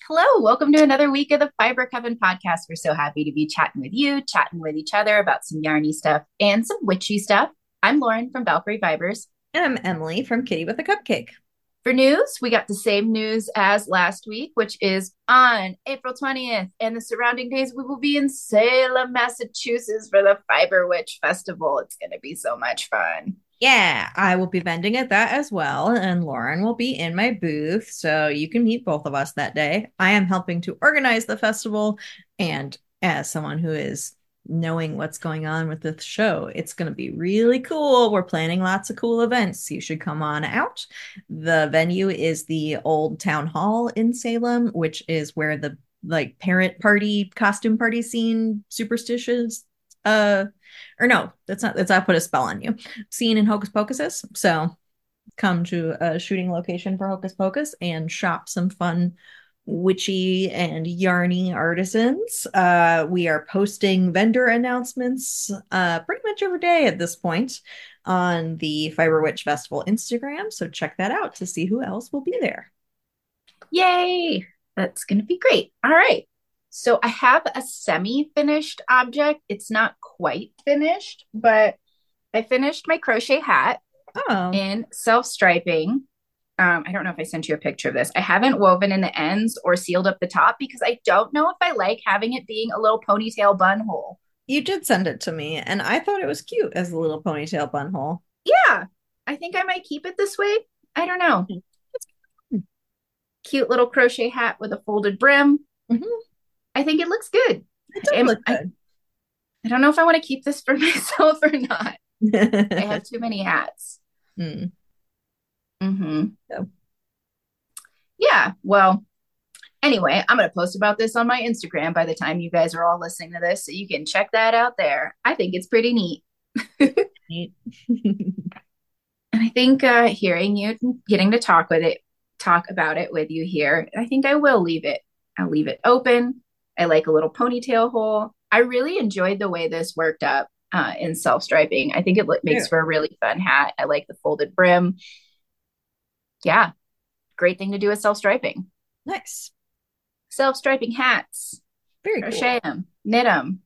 Hello, welcome to another week of the Fiber Coven podcast. We're so happy to be chatting with you, chatting with each other about some yarny stuff and some witchy stuff. I'm Lauren from Valkyrie Fibers. And I'm Emily from Kitty with a Cupcake. For news, we got the same news as last week, which is on April 20th and the surrounding days, we will be in Salem, Massachusetts for the Fiber Witch Festival. It's going to be so much fun. Yeah, I will be vending at that as well, and Lauren will be in my booth, so you can meet both of us that day. I am helping to organize the festival, and as someone who is knowing what's going on with the show, it's going to be really cool. We're planning lots of cool events. You should come on out. The venue is the old town hall in Salem, which is where the parent party costume party scene superstitions or no, that's I put a spell on you. Scene in Hocus Pocus. So come to a shooting location for Hocus Pocus and shop some fun witchy and yarny artisans. We are posting vendor announcements pretty much every day at this point on the Fiber Witch Festival Instagram. So check that out to see who else will be there. Yay! That's going to be great. All right. So I have a semi-finished object. It's not quite finished, but I finished my crochet hat Oh, in self-striping. I don't know if I sent you a picture of this. I haven't woven in the ends or sealed up the top because I don't know if I like having it being a little ponytail bun hole. you did send it to me, and I thought it was cute as a little ponytail bunhole. Yeah, I think I might keep it this way. I don't know. Cute little crochet hat with a folded brim. Mhm. I think it looks good. It does I, look I, good. I don't know if I want to keep this for myself or not. I have too many hats. Hmm. Mm-hmm. So, Yeah. Well, anyway, I'm going to post about this on my Instagram by the time you guys are all listening to this. So you can check that out there. I think it's pretty neat. neat. And I think hearing you, getting to talk about it with you here, I think I will leave it. I'll leave it open. I like a little ponytail hole. I really enjoyed the way this worked up in self striping. I think it makes True. for a really fun hat. I like the folded brim. Yeah, great thing to do with self striping. Nice. Self striping hats, Very crochet cool. them, knit them.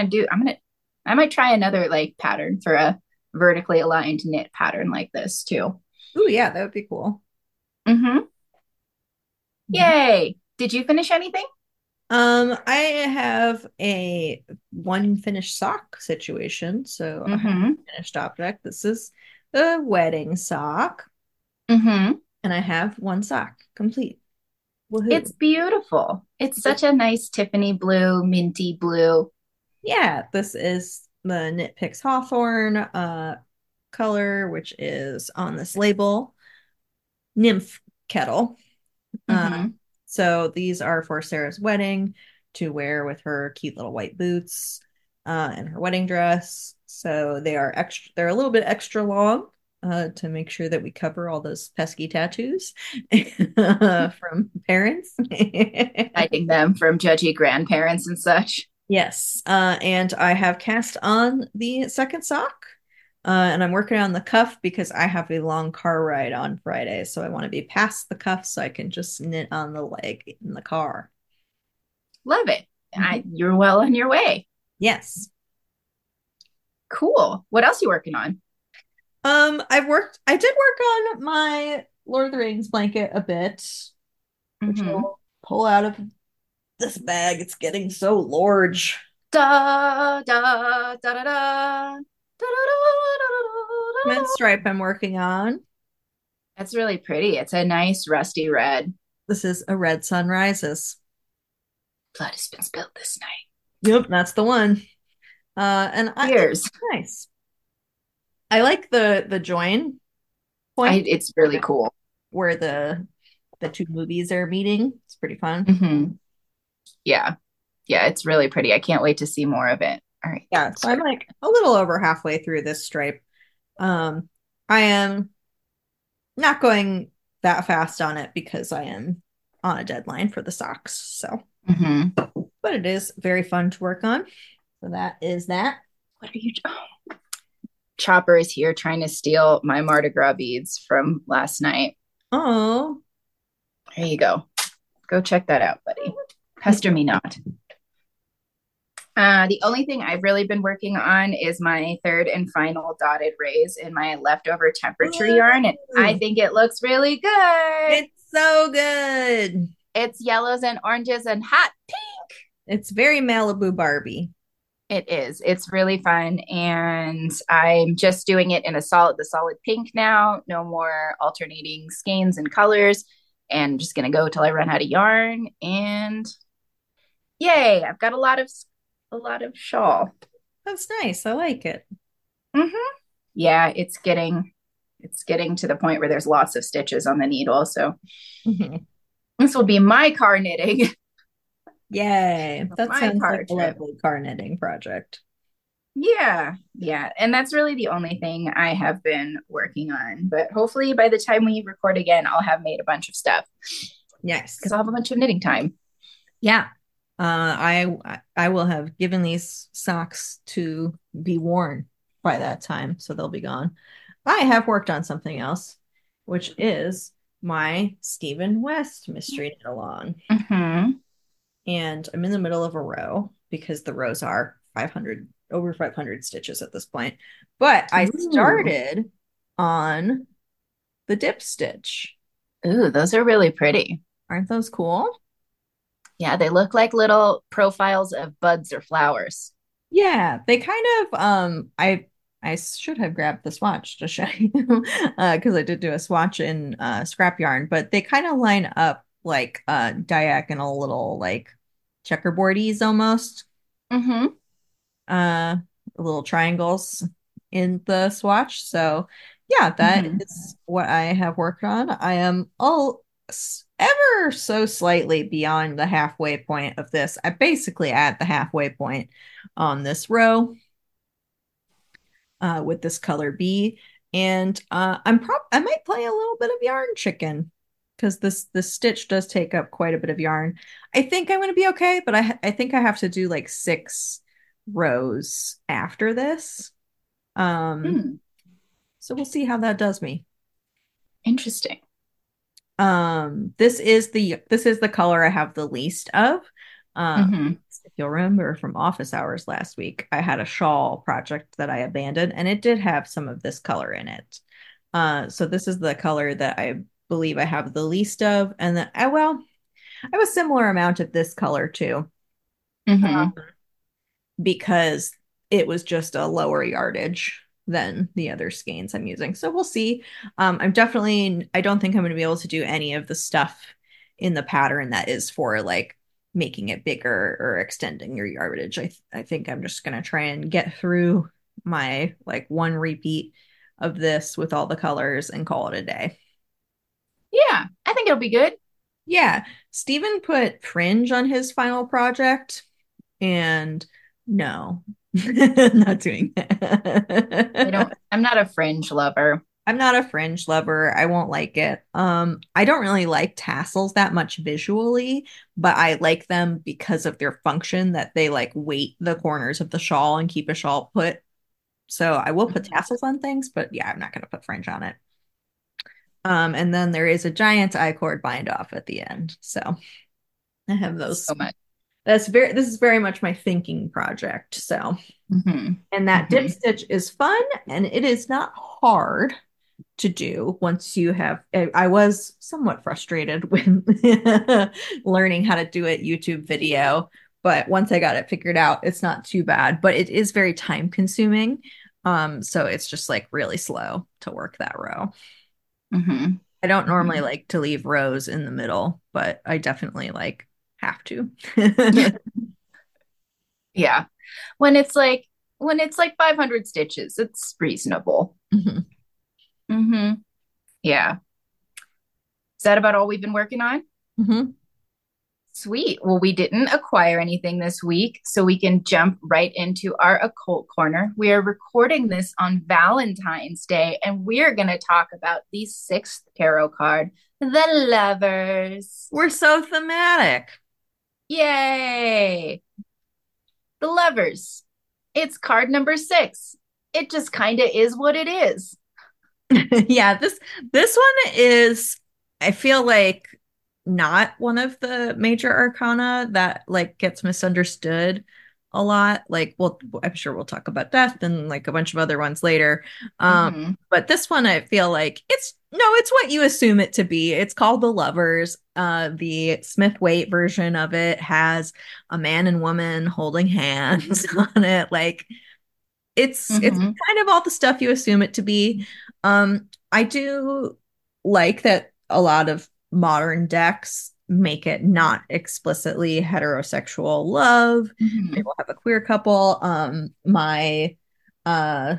I might try another like pattern for a vertically aligned knit pattern like this too. Ooh, yeah, that would be cool. Mm-hmm. Mhm. Yay. Did you finish anything? I have a one finished sock situation, so I have Mm-hmm. a finished object. This is a wedding sock, Mm-hmm. and I have one sock complete. It's Woohoo. beautiful. It's such a nice Tiffany blue, minty blue. Yeah, this is the Knit Picks Hawthorne color, which is on this label, Nymph Kettle. Uh, Mm-hmm. so these are for Sarah's wedding to wear with her cute little white boots and her wedding dress. So they are extra, they're a little bit extra long to make sure that we cover all those pesky tattoos from parents. Hiding them from judgy grandparents and such. Yes, and I have cast on the second sock. And I'm working on the cuff because I have a long car ride on Friday. So I want to be past the cuff so I can just knit on the leg in the car. Love it. Mhm. You're well on your way. Yes. Cool. What else are you working on? I did work on my Lord of the Rings blanket a bit, which Mm-hmm. I'll pull out of this bag. It's getting so large. Da da da da da da da da Red da. stripe I'm working on. That's really pretty. It's a nice rusty red. This is a red sun rises. Blood has been spilled this night. Yep, that's the one. It's Cheers. nice. I like the join point It's really cool. where the two movies are meeting. It's pretty fun. Hmm. Yeah. Yeah, it's really pretty. I can't wait to see more of it. All right. Yeah, so I'm Sorry. like a little over halfway through this stripe. Um, I am not going that fast on it because I am on a deadline for the socks. So, Hmm. but it is very fun to work on. So that is that. What are you? Chopper is here trying to steal my Mardi Gras beads from last night. Oh, There you go. Go check that out, buddy. Pester me not. The only thing I've really been working on is my third and final dotted rays in my leftover temperature yarn, and I Ooh, think it looks really good. it's so good. It's yellows and oranges and hot. It's very Malibu Barbie. It is. It's really fun, and I'm just doing it in the solid pink now. No more alternating skeins and colors, and I'm just gonna go till I run out of yarn. And yay! I've got a lot of shawl. That's nice. I like it. Mm-hmm. Yeah, it's getting to the point where there's lots of stitches on the needle. So Mhm. this will be my car knitting, Yay. That my sounds like car a trip. lovely car knitting project. Yeah, yeah. And that's really the only thing I have been working on. But hopefully by the time we record again, I'll have made a bunch of stuff because Yes. I'll have a bunch of knitting time. Yeah. I will have given these socks to be worn by that time, so they'll be gone. I have worked on something else, which is my Stephen West mystery knit along. Mm-hmm. And I'm in the middle of a row because the rows are 500 over 500 stitches at this point. But I Ooh. started on the dip stitch. Ooh, those are really pretty. Aren't those cool? Yeah, they look like little profiles of buds or flowers. Yeah, they kind of I should have grabbed the swatch to show you because I did do a swatch in scrap yarn, but they kind of line up like diagonal little like checkerboardies almost. Mm-hmm. uh little triangles in the swatch. So yeah, that Mm-hmm. is what I have worked on. I am all ever so slightly beyond the halfway point of this. I basically at the halfway point on this row with this color B. And I might play a little bit of yarn chicken because this stitch does take up quite a bit of yarn. I think I'm gonna be okay, but I think I have to do like 6 rows after this. Um, Mm, so we'll see how that does me. interesting. This is the color I have the least of. Mm-hmm. If you'll remember from office hours last week, I had a shawl project that I abandoned, and it did have some of this color in it. So this is the color that I believe I have the least of, and then well, I have a similar amount of this color too, Mm-hmm. because it was just a lower yardage than the other skeins I'm using. So we'll see. I don't think I'm going to be able to do any of the stuff in the pattern that is for like making it bigger or extending your yardage. I think I'm just going to try and get through my like one repeat of this with all the colors and call it a day. Yeah, I think it'll be good. Yeah, Stephen put fringe on his final project. And no, not doing I don't, that. I'm not a fringe lover. I'm not a fringe lover. I won't like it. I don't really like tassels that much visually, but I like them because of their function that they like weight the corners of the shawl and keep a shawl put. So I will put Mhm. tassels on things, but yeah, I'm not going to put fringe on it. And then there is a giant I-cord bind off at the end. So I have So those. much. This is very much my thinking project. So Mm-hmm. and that dip Mm-hmm. stitch is fun and it is not hard to do once you have. I was somewhat frustrated with learning how to do it YouTube video, but once I got it figured out, it's not too bad, but it is very time consuming. So it's just like really slow to work that row. Mm-hmm. I don't normally Mm-hmm. like to leave rows in the middle, but I definitely like have to. Yeah. When it's like 500 stitches, it's reasonable. Mhm. Mm-hmm. Yeah. Is that about all we've been working on? Mhm. Sweet. Well, we didn't acquire anything this week, so we can jump right into our occult corner. We are recording this on Valentine's Day, and we're going to talk about the sixth tarot card, the Lovers. We're so thematic. Yay! The Lovers. It's card number 6. It just kind of is what it is. Yeah, this one is, I feel like not one of the major arcana that like gets misunderstood a lot. Like, well, I'm sure we'll talk about death and like a bunch of other ones later. Hmm. But this one I feel like it's what you assume it to be. It's called The Lovers. The Smith Waite version of it has a man and woman holding hands on it. Like it's Hmm. kind of all the stuff you assume it to be. I do like that a lot of modern decks make it not explicitly heterosexual love. They Hmm. will have a queer couple. My uh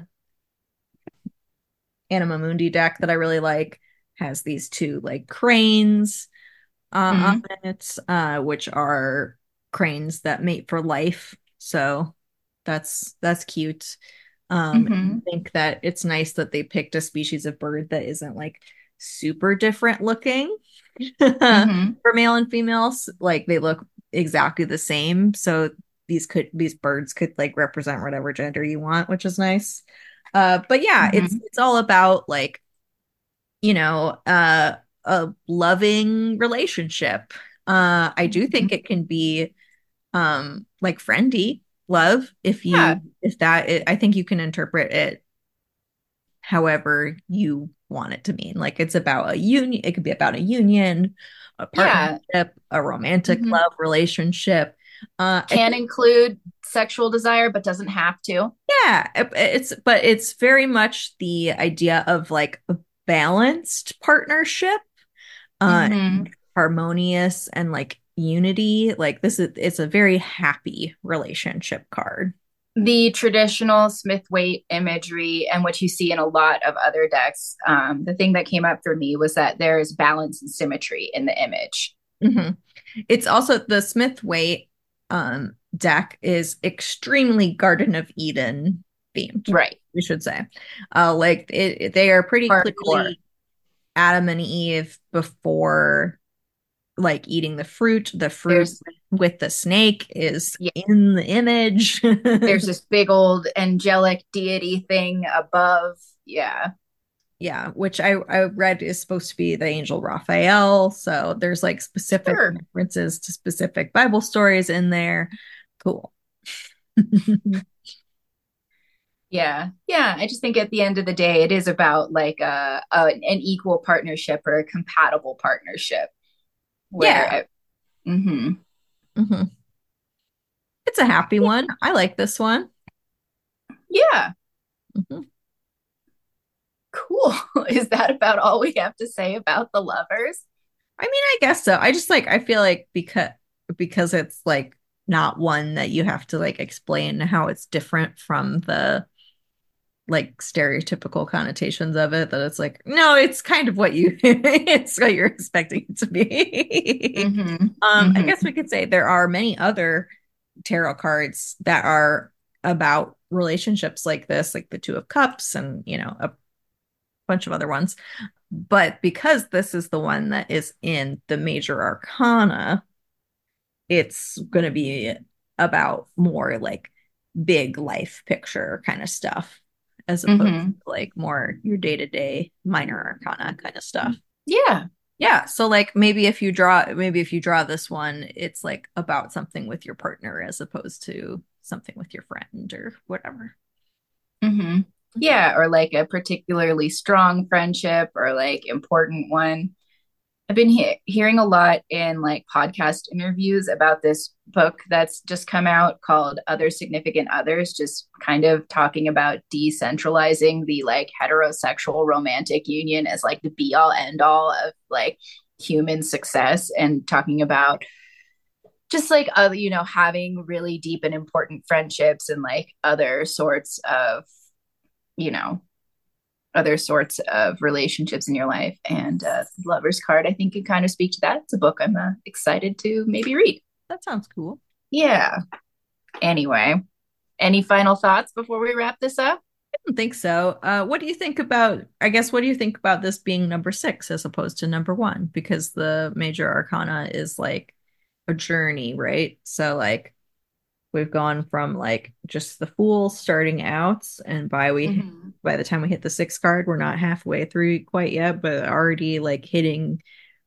Anima Mundi deck that I really like has these two like cranes on Hmm. it, which are cranes that mate for life. So that's cute. I Hmm. think that it's nice that they picked a species of bird that isn't like super different looking Hmm. for male and females. Like they look exactly the same. So these birds could like represent whatever gender you want, which is nice. But yeah, it's Hmm. it's all about like, you know, a loving relationship. I do think Hmm. it can be like friendly love Yeah. I think you can interpret it however you want it to mean. Like it's about a union, it could be about a union, a Yeah. partnership, a romantic Hmm. love relationship. I Can think include sexual desire, but doesn't have to. yeah, it's very much the idea of like a balanced partnership, uh Hmm. harmonious and like unity. Like it's a very happy relationship card. The traditional Smith Waite imagery and what you see in a lot of other decks, the thing that came up for me was that there is balance and symmetry in the image. Mhm. It's also the Smith Waite deck is extremely Garden of Eden themed, Right. we should say. Like they are pretty Hardcore. clearly Adam and Eve before like eating the fruit. The fruit There's, with the snake is yeah, in the image. there's this big old angelic deity thing above. Yeah. Yeah, which I read is supposed to be the angel Raphael. So there's like specific Sure. references to specific Bible stories in there. Cool. Yeah. Yeah. I just think at the end of the day, it is about like an equal partnership or a compatible partnership where, Yeah. hmm. Mhm. It's a happy one. I like this one. Yeah. Mhm. Cool. Is that about all we have to say about the lovers? I mean, I guess so. I just like I feel like because it's like not one that you have to like explain how it's different from the like stereotypical connotations of it, that it's like no, it's kind of what you it's what you're expecting it to be. Mm-hmm. I Mm-hmm. guess we could say there are many other tarot cards that are about relationships like this, like the Two of Cups and, you know, a bunch of other ones. But because this is the one that is in the major arcana, it's going to be about more like big life picture kind of stuff as opposed to Mm-hmm. like more your day-to-day minor arcana kind of stuff. Yeah. Yeah, so like maybe if you draw this one, it's like about something with your partner as opposed to something with your friend or whatever. Mm-hmm. Yeah. Or like a particularly strong friendship or like important one. I've been hearing a lot in like podcast interviews about this book that's just come out called Other Significant Others, just kind of talking about decentralizing the like heterosexual romantic union as like the be all end all of like human success and talking about just like other, having really deep and important friendships and like you know, other sorts of relationships in your life. And Lover's Card, I think, can kind of speak to that. It's a book I'm excited to maybe read. That sounds cool. Yeah. Anyway, any final thoughts before we wrap this up? I don't think so. What do you think about, I guess, what do you think about this being number six as opposed to number one? Because the major arcana is like a journey, right? So like we've gone from like just the Fool starting out, and Mm-hmm. by the time we hit the sixth card, we're not halfway through quite yet, but already like hitting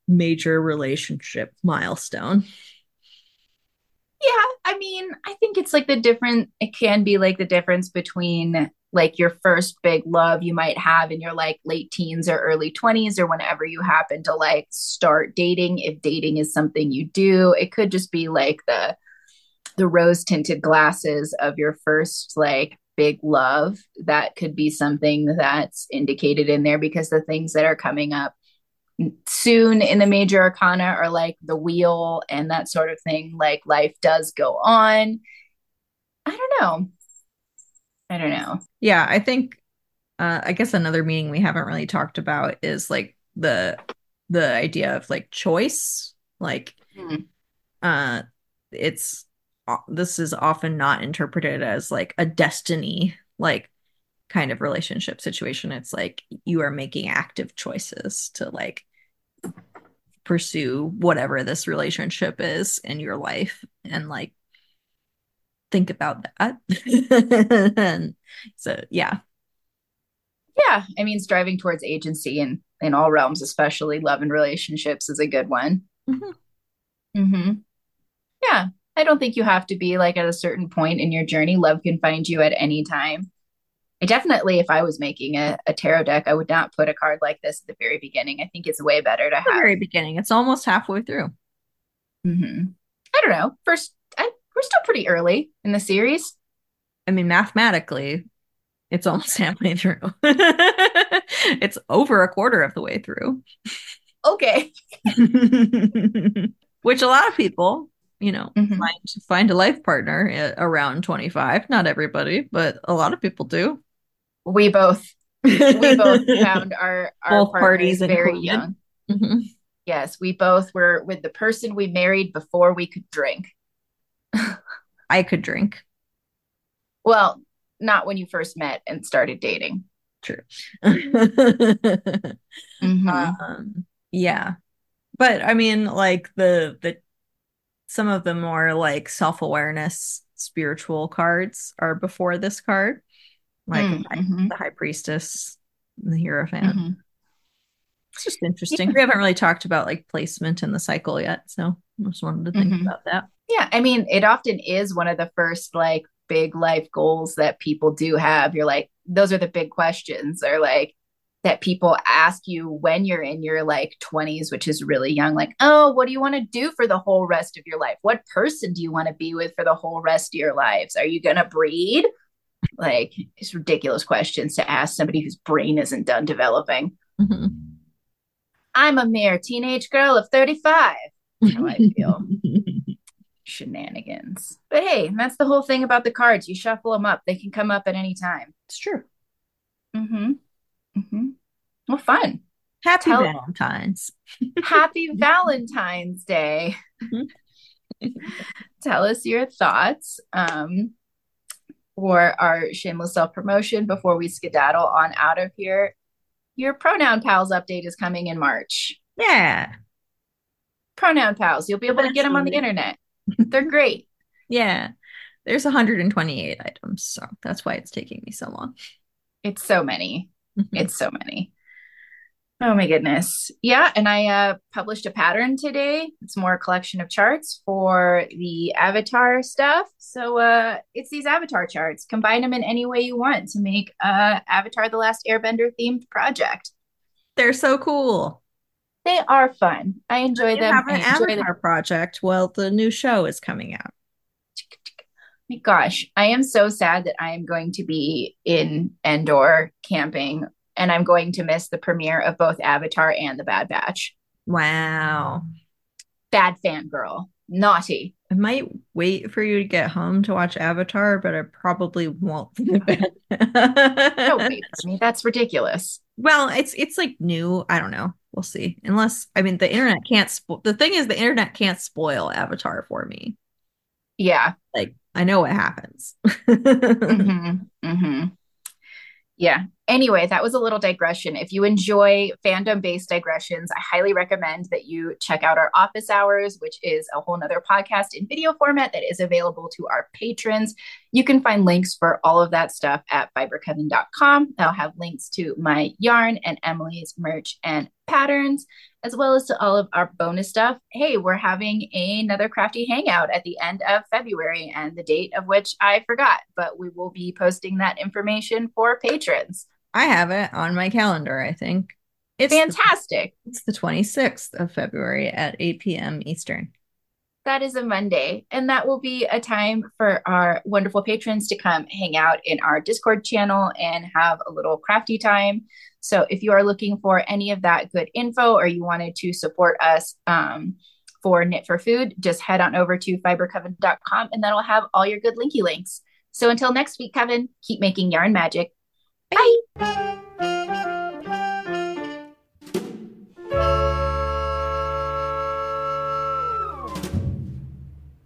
major relationship milestone. Yeah, I mean, I think it's like the different, it can be like the difference between like your first big love you might have in your like late teens or early 20s or whenever you happen to like start dating. If dating is something you do, it could just be like the rose tinted glasses of your first like big love. That could be something that's indicated in there because the things that are coming up soon in the major arcana are like the wheel and that sort of thing. Like life does go on. I don't know. I don't know. Yeah, I think I guess another meaning we haven't really talked about is like the idea of like choice. Like Hmm. uh it's this is often not interpreted as like a destiny like kind of relationship situation. It's like you are making active choices to like pursue whatever this relationship is in your life and like think about that. And so yeah. Yeah, I mean, striving towards agency in all realms, especially love and relationships, is a good one. Mhm. Hmm. Yeah, I don't think you have to be like at a certain point in your journey. Love can find you at any time. I definitely, if I was making a tarot deck, I would not put a card like this at the very beginning. I think it's way better to The have. very beginning. It's almost halfway through. Hmm. I don't know. We're still pretty early in the series. I mean, mathematically, it's almost halfway through. It's over a quarter of the way through. Okay. Which a lot of people, Hmm. find a life partner around 25. Not everybody, but a lot of people do. We both we both found our Both partners parties very included. young. Mhm. Yes, we both were with the person we married before we could drink. I could drink. Well, not when you first met and started dating. True. Hmm. Yeah. But I mean, like the some of the more like self-awareness spiritual cards are before this card, like Mm-hmm. the High Priestess, the Hierophant. Hmm. It's just interesting. Yeah. We haven't really talked about like placement in the cycle yet, so I just wanted to think Hmm. about that. Yeah. I mean, it often is one of the first like big life goals that people do have. You're like, those are the big questions, or like that people ask you when you're in your like 20s, which is really young. Like, oh, what do you want to do for the whole rest of your life? What person do you want to be with for the whole rest of your lives? Are you going to breed? Like, it's ridiculous questions to ask somebody whose brain isn't done developing. Mhm. I'm a mere teenage girl of 35. That's how I feel. Shenanigans. But hey, that's the whole thing about the cards. You shuffle them up, they can come up at any time. It's true. Mm-hmm. Mm-hmm. Well, fun. Happy Tell Valentine's. Happy Valentine's Day. Mhm. Tell us your thoughts for our shameless self promotion before we skedaddle on out of here. Your Pronoun Pals update is coming in March. Yeah, Pronoun Pals, you'll be able to get them on the eventually. internet. They're great. Yeah. There's 128 items, so that's why it's taking me so long. It's so many. Mhm. It's so many. Oh my goodness. Yeah, and I published a pattern today. It's more a collection of charts for the avatar stuff. So it's these avatar charts. Combine them in any way you want to make Avatar The Last Airbender themed project. They're so cool. They are fun. I enjoy You them. have an I enjoy the avatar project. Well, the new show is coming out. my gosh, I am so sad that I am going to be in Endor camping and I'm going to miss the premiere of both Avatar and The Bad Batch. Wow. Bad fangirl. Naughty. I might wait for you to get home to watch Avatar, but I probably won't. Don't wait for me. That's ridiculous. Well, it's like new. I don't know. We'll see. Unless, I mean, the internet can't the thing is the internet can't spoil Avatar for me. Yeah. Like I know what happens. Mm-hmm. Mm-hmm. Yeah. Anyway, that was a little digression. If you enjoy fandom based digressions, I highly recommend that you check out our office hours, which is a whole nother podcast in video format that is available to our patrons. You can find links for all of that stuff at fibercoven.com. I'll have links to my yarn and Emily's merch and patterns, as well as to all of our bonus stuff. Hey, we're having another crafty hangout at the end of February, and the date of which I forgot, but we will be posting that information for patrons. I have it on my calendar, I think. It's the Fantastic. it's the 26th of February at 8 p.m. Eastern. That is a Monday, and that will be a time for our wonderful patrons to come hang out in our Discord channel and have a little crafty time. So, if you are looking for any of that good info or you wanted to support us for Knit for Food, just head on over to fibercoven.com and that'll have all your good linky links. So, until next week, Kevin, keep making yarn magic. Bye. Bye.